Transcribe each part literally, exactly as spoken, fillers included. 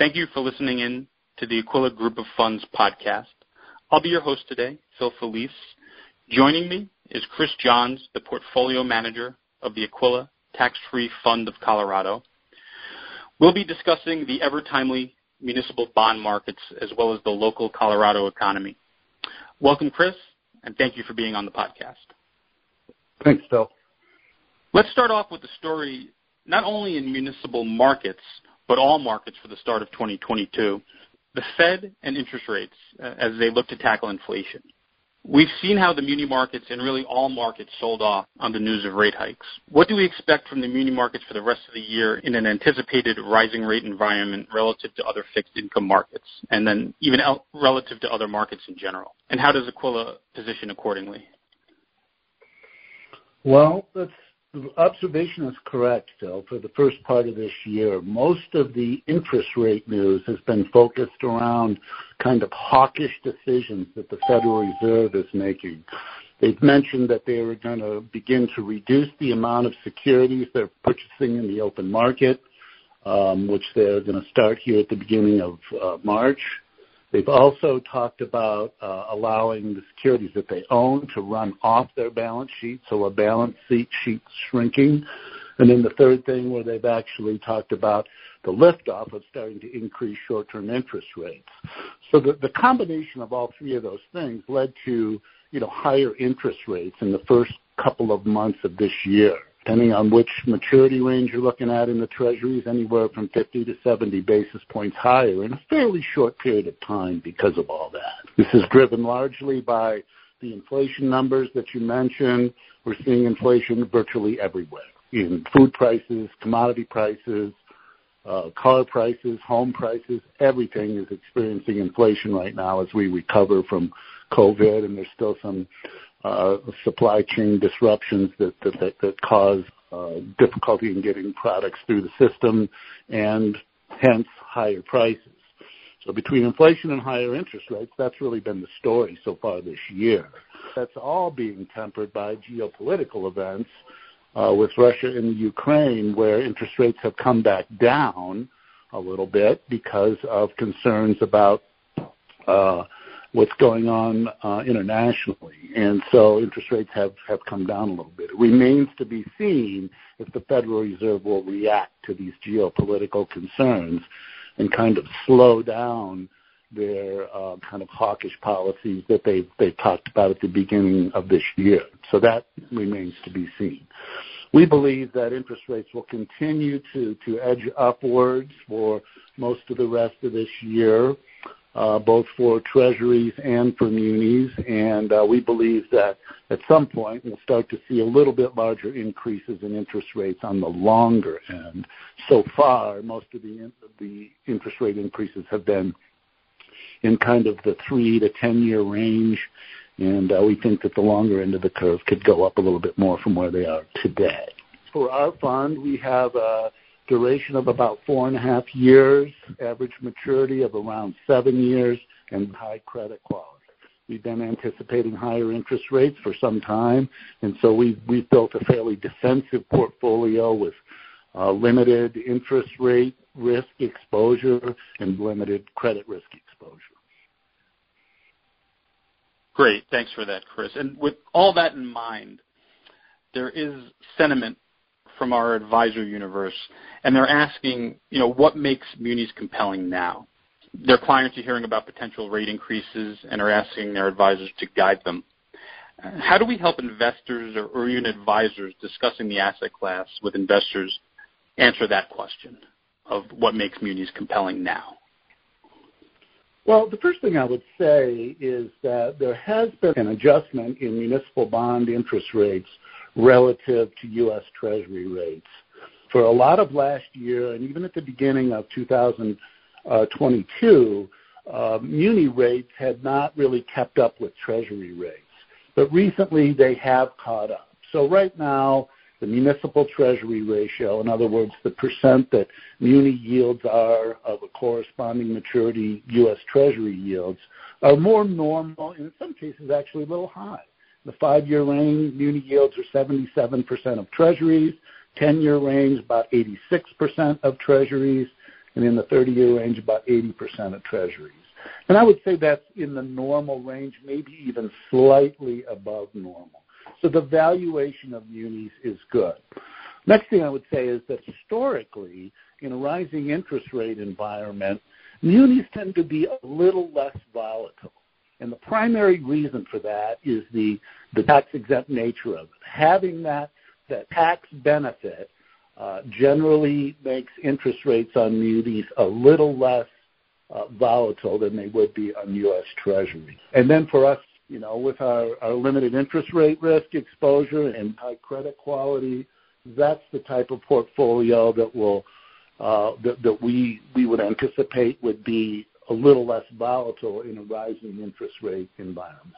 Thank you for listening in to the Aquila Group of Funds podcast. I'll be your host today, Phil Felice. Joining me is Chris Johns, the portfolio manager of the Aquila Tax-Free Fund of Colorado. We'll be discussing the ever-timely municipal bond markets as well as the local Colorado economy. Welcome, Chris, and thank you for being on the podcast. Thanks, Phil. Let's start off with the story not only in municipal markets, but all markets for the start of twenty twenty-two, the Fed and interest rates uh, as they look to tackle inflation. We've seen how the muni markets and really all markets sold off on the news of rate hikes. What do we expect from the muni markets for the rest of the year in an anticipated rising rate environment relative to other fixed income markets, and then even el- relative to other markets in general? And how does Aquila position accordingly? Well, that's, the observation is correct, Phil. For the first part of this year, most of the interest rate news has been focused around kind of hawkish decisions that the Federal Reserve is making. They've mentioned that they are going to begin to reduce the amount of securities they're purchasing in the open market, um, which they're going to start here at the beginning of uh, March. They've also talked about uh, allowing the securities that they own to run off their balance sheet, so a balance sheet sheet shrinking. And then the third thing where they've actually talked about the liftoff of starting to increase short-term interest rates. So the, the combination of all three of those things led to, you know, higher interest rates in the first couple of months of this year. Depending on which maturity range you're looking at in the Treasuries, anywhere from fifty to seventy basis points higher in a fairly short period of time because of all that. This is driven largely by the inflation numbers that you mentioned. We're seeing inflation virtually everywhere, in food prices, commodity prices, uh, car prices, home prices. Everything is experiencing inflation right now as we recover from COVID, and there's still some Uh, supply chain disruptions that that, that, that cause uh, difficulty in getting products through the system and hence higher prices. So between inflation and higher interest rates, that's really been the story so far this year. That's all being tempered by geopolitical events uh, with Russia and the Ukraine, where interest rates have come back down a little bit because of concerns about uh what's going on uh, internationally. And so interest rates have, have come down a little bit. It remains to be seen if the Federal Reserve will react to these geopolitical concerns and kind of slow down their uh, kind of hawkish policies that they've, they've talked about at the beginning of this year. So that remains to be seen. We believe that interest rates will continue to, to edge upwards for most of the rest of this year. Uh, both for treasuries and for munis, and uh, we believe that at some point we'll start to see a little bit larger increases in interest rates on the longer end. So far, most of the, the interest rate increases have been in kind of the three to ten-year range, and uh, we think that the longer end of the curve could go up a little bit more from where they are today. For our fund, we have a duration of about four and a half years, average maturity of around seven years, and high credit quality. We've been anticipating higher interest rates for some time, and so we've, we've built a fairly defensive portfolio with uh, limited interest rate risk exposure and limited credit risk exposure. Great. Thanks for that, Chris. And with all that in mind, there is sentiment from our advisor universe, and they're asking, you know, what makes munis compelling now? Their clients are hearing about potential rate increases and are asking their advisors to guide them. How do we help investors or, or even advisors discussing the asset class with investors answer that question of what makes munis compelling now? Well, the first thing I would say is that there has been an adjustment in municipal bond interest rates relative to U S Treasury rates. For a lot of last year, and even at the beginning of two thousand twenty-two, uh, muni rates had not really kept up with Treasury rates. But recently, they have caught up. So right now, the municipal Treasury ratio, in other words, the percent that muni yields are of a corresponding maturity U S Treasury yields, are more normal, and in some cases actually a little high. The five-year range, muni yields are seventy-seven percent of Treasuries. ten-year range, about eighty-six percent of Treasuries. and in the thirty-year range, about eighty percent of treasuries. And I would say that's in the normal range, maybe even slightly above normal. So the valuation of munis is good. Next thing I would say is that historically, in a rising interest rate environment, munis tend to be a little less volatile. And the primary reason for that is the, the tax-exempt nature of it. Having that, that tax benefit uh, generally makes interest rates on munis a little less uh, volatile than they would be on U S Treasury. And then for us, you know, with our, our limited interest rate risk exposure and high credit quality, that's the type of portfolio that will uh, that, that we we would anticipate would be a little less volatile in a rising interest rate environment.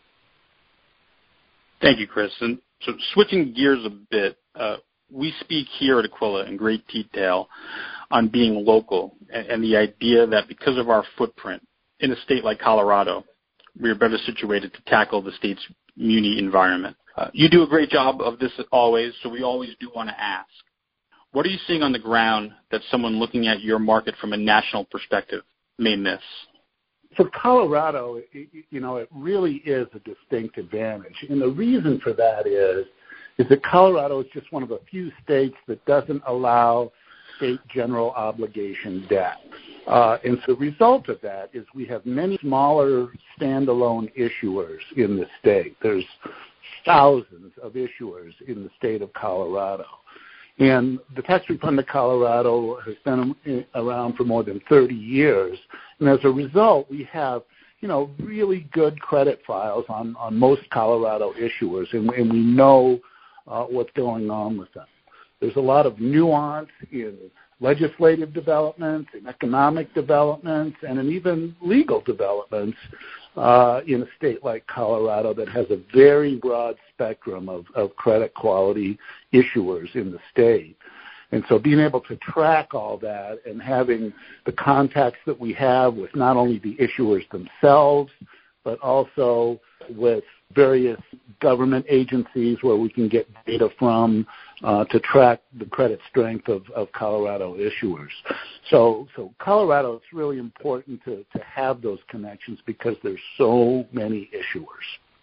Thank you, Chris. And so switching gears a bit, uh, we speak here at Aquila in great detail on being local and, and the idea that because of our footprint in a state like Colorado, we are better situated to tackle the state's muni environment. Uh, you do a great job of this always, so we always do want to ask, what are you seeing on the ground that someone looking at your market from a national perspective may miss? For Colorado, it, you know, it really is a distinct advantage. And the reason for that is, is that Colorado is just one of the few states that doesn't allow state general obligation debt. Uh, and so the result of that is we have many smaller standalone issuers in the state. There's thousands of issuers in the state of Colorado. And the Tax Refund of Colorado has been around for more than thirty years. And as a result, we have, you know, really good credit files on, on most Colorado issuers, and, and we know uh, what's going on with them. There's a lot of nuance in legislative developments, in economic developments, and in even legal developments uh, in a state like Colorado that has a very broad spectrum of, of credit quality issuers in the state. And so being able to track all that and having the contacts that we have with not only the issuers themselves, but also with various government agencies where we can get data from uh, to track the credit strength of, of Colorado issuers. So, so Colorado, it's really important to, to have those connections because there's so many issuers.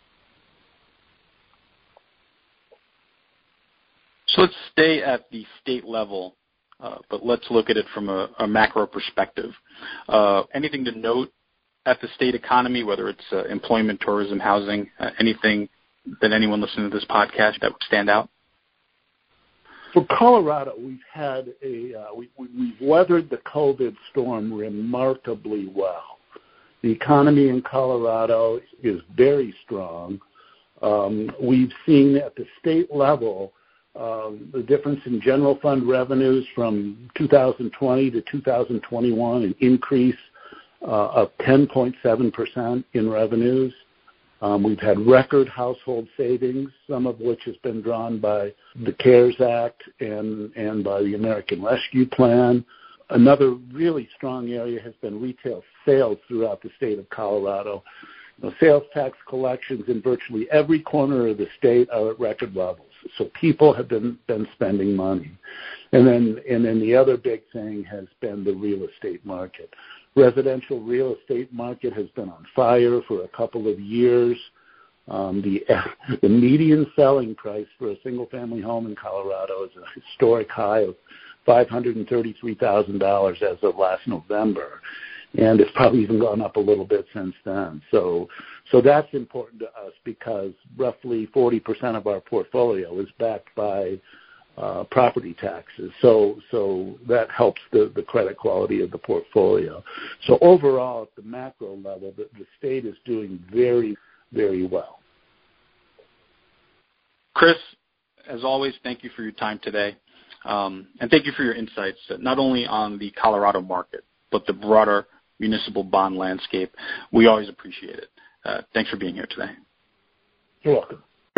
So let's stay at the state level, uh, but let's look at it from a, a macro perspective. Uh, anything to note at the state economy, whether it's uh, employment, tourism, housing, uh, anything that anyone listening to this podcast that would stand out? For Colorado, we've had a uh, we, we've weathered the COVID storm remarkably well. The economy in Colorado is very strong. Um, we've seen at the state level um, the difference in general fund revenues from two thousand twenty to two thousand twenty-one, an increase uh, of ten point seven percent in revenues. Um, we've had record household savings, some of which has been drawn by the CARES Act and, and by the American Rescue Plan. Another really strong area has been retail sales throughout the state of Colorado. You know, sales tax collections in virtually every corner of the state are at record levels. So people have been, been spending money. And then, and then the other big thing has been the real estate market. Residential real estate market has been on fire for a couple of years. Um, the, the median selling price for a single-family home in Colorado is a historic high of five hundred thirty-three thousand dollars as of last November, and it's probably even gone up a little bit since then. So, so that's important to us because roughly forty percent of our portfolio is backed by Uh, property taxes, so so that helps the, the credit quality of the portfolio. So overall, at the macro level, the, the state is doing very, very well. Chris, as always, thank you for your time today, um, and thank you for your insights, not only on the Colorado market, but the broader municipal bond landscape. We always appreciate it. Uh, thanks for being here today. You're welcome.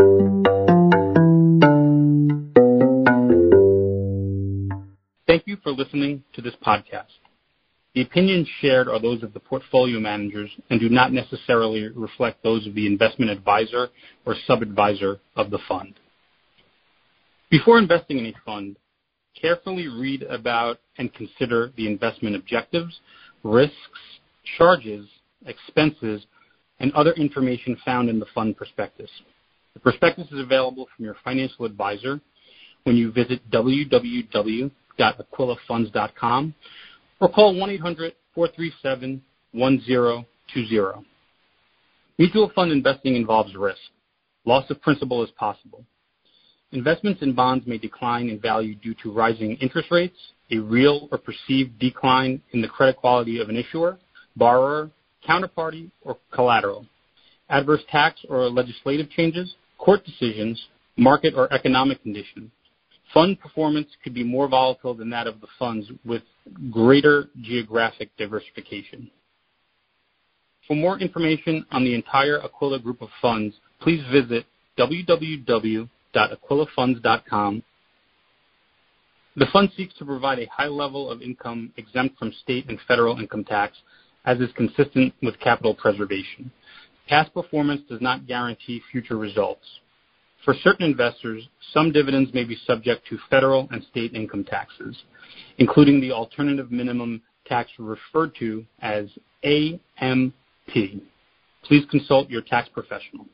Thank you for listening to this podcast. The opinions shared are those of the portfolio managers and do not necessarily reflect those of the investment advisor or sub-advisor of the fund. Before investing in a fund, Carefully read about and consider the investment objectives, risks, charges, expenses, and other information found in the fund prospectus. The prospectus is available from your financial advisor when you visit w w w dot aquila funds dot com or call one eight hundred, four three seven, one zero two zero. Mutual fund investing involves risk. Loss of principal is possible. Investments in bonds may decline in value due to rising interest rates, a real or perceived decline in the credit quality of an issuer, borrower, counterparty, or collateral, adverse tax or legislative changes, court decisions, market or economic conditions. Fund performance could be more volatile than that of the funds with greater geographic diversification. For more information on the entire Aquila group of funds, please visit w w w dot aquila funds dot com. The fund seeks to provide a high level of income exempt from state and federal income tax, as is consistent with capital preservation. Past performance does not guarantee future results. For certain investors, some dividends may be subject to federal and state income taxes, including the alternative minimum tax referred to as A M T. Please consult your tax professional.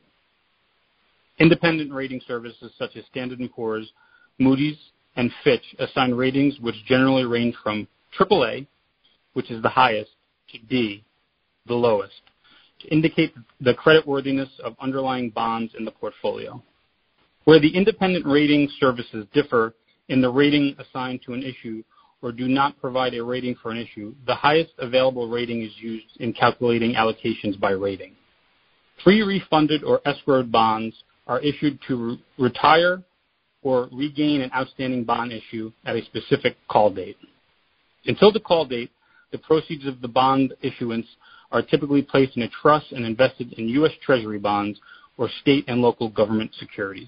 Independent rating services such as Standard and Poor's, Moody's, and Fitch assign ratings which generally range from triple A, which is the highest, to D, the lowest, to indicate the creditworthiness of underlying bonds in the portfolio. Where the independent rating services differ in the rating assigned to an issue or do not provide a rating for an issue, the highest available rating is used in calculating allocations by rating. Pre-refunded or escrowed bonds are issued to re- retire or regain an outstanding bond issue at a specific call date. Until the call date, the proceeds of the bond issuance are typically placed in a trust and invested in U S Treasury bonds or state and local government securities.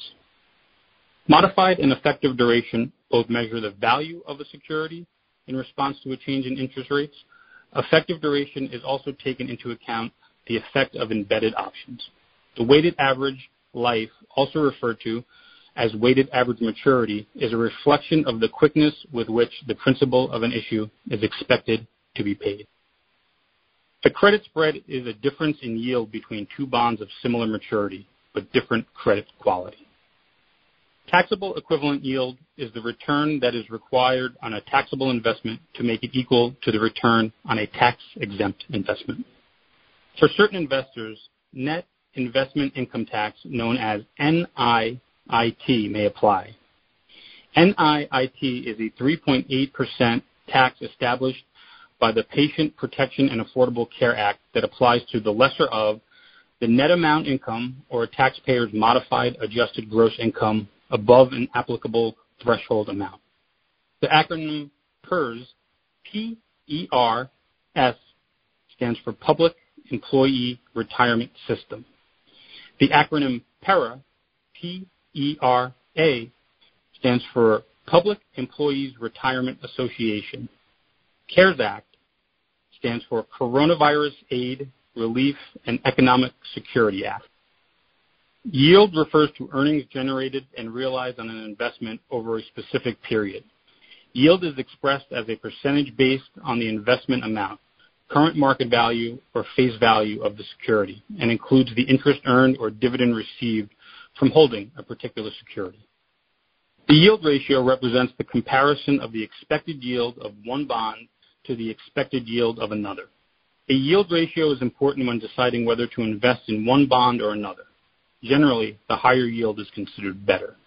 Modified and effective duration both measure the value of a security in response to a change in interest rates. Effective duration is also taken into account the effect of embedded options. The weighted average life, also referred to as weighted average maturity, is a reflection of the quickness with which the principal of an issue is expected to be paid. The credit spread is a difference in yield between two bonds of similar maturity but different credit quality. Taxable equivalent yield is the return that is required on a taxable investment to make it equal to the return on a tax-exempt investment. For certain investors, net investment income tax, known as N I I T, may apply. N I I T is a three point eight percent tax established by the Patient Protection and Affordable Care Act that applies to the lesser of the net amount income or a taxpayer's modified adjusted gross income above an applicable threshold amount. The acronym P E R S, P E R S, stands for Public Employee Retirement System. The acronym PERA, P E R A, stands for Public Employees Retirement Association. CARES Act stands for Coronavirus Aid, Relief, and Economic Security Act. Yield refers to earnings generated and realized on an investment over a specific period. Yield is expressed as a percentage based on the investment amount, current market value, or face value of the security, and includes the interest earned or dividend received from holding a particular security. The yield ratio represents the comparison of the expected yield of one bond to the expected yield of another. A yield ratio is important when deciding whether to invest in one bond or another. Generally, the higher yield is considered better.